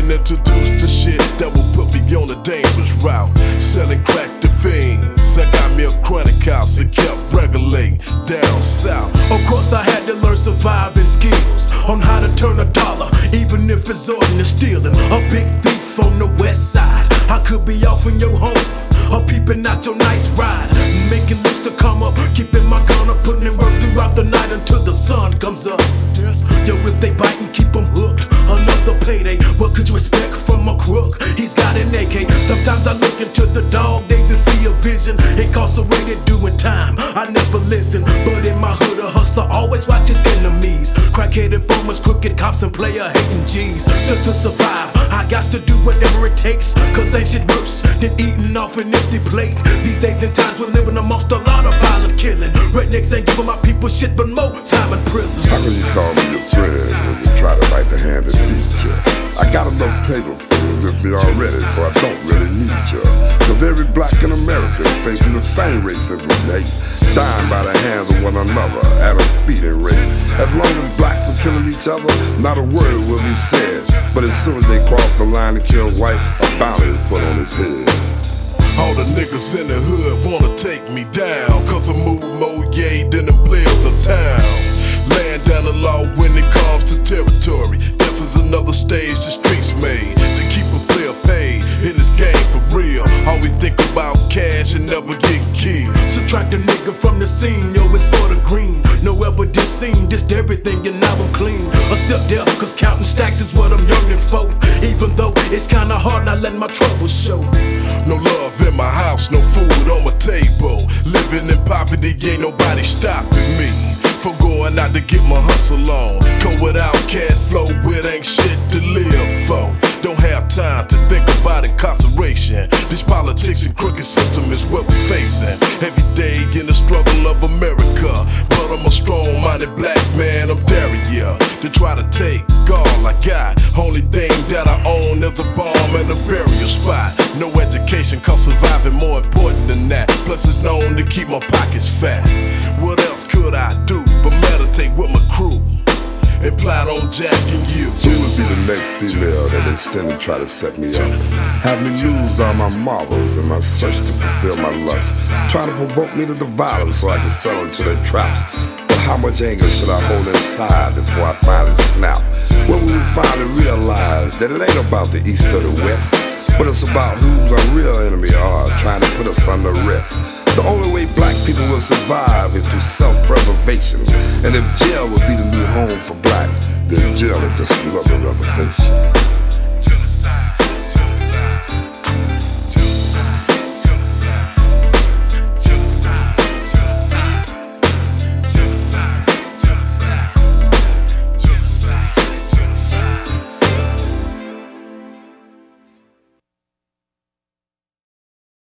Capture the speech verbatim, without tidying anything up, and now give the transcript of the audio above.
been introduced to shit that will put me on a dangerous route. Selling crack to fiends, I got me a chronic house and kept regulating down south. Of course I had to learn surviving skills on how to turn a dollar, even if it's ordinary stealing. A big thief on the west side, I could be off in your home or peeping out your nice ride, making lists to come up, keeping my gun up, putting in work throughout the night until the sun comes up. Yo, if they bite and keep them hooked, another payday. What could you expect from a crook? He's got an A K. Sometimes I look into the dog days and see a vision, incarcerated doing time. I never listen, but in my hood a hustler always watches enemies. Crackhead informers, crooked cops and player hating G's. Just to survive, I got to do whatever it takes, cause ain't shit worse than eating off an empty plate. These days and times we're living amongst a lot of violent killing. Rednecks ain't giving my people shit but more time in prison. How can you call me your friend when you try to bite the hand that feeds you? I got enough paper with me already, so I don't really need you. Cause every black in America is facing the same racism and hate, dying by the hands of one another at a speeding rate. As long as blacks are killing each other, not a word will be said. But as soon as they cross the line to kill white, a bounty is put on his head. All the niggas in the hood wanna take me down, cause I move more yay than the players of town. Laying down the law when it comes to territory. Death is another stage the streets made to keep a player paid in this game for real. All we think about cash and never get killed. Subtract a nigga from the scene, yo, it's for the green. No evidence seen, just everything and now I'm clean. Except death, cause counting stacks is what I'm yearning for. Even though it's kinda hard not letting my troubles show. No love in my house, no food on my table. Living in poverty, ain't nobody stopping me from going out to get my hustle on. Cause without cash flow, it ain't shit to live for. Don't have time to think about incarceration. This politics and crooked system is what we're facing every day in the struggle of America. But I'm a strong-minded black man, I'm daring ya to try to take all I got. Only thing that I own is a bomb and a burial spot. No education, cause surviving more important than that. Plus it's known to keep my pockets fat. What else could I do but meditate with my crew and plot on Jack and you? Who would be the next female that they send to try to set me up? Have me lose all my marbles in my search to fulfill my lust, trying to provoke me to the violence so I can sell into their traps. But how much anger should I hold inside before I finally snap? When we finally realize that it ain't about the east or the west, but it's about who the real enemy are, trying to put us under arrest. The only way black people will survive is through self-preservation. And if jail will be the new home for black, then jail is just another reservation.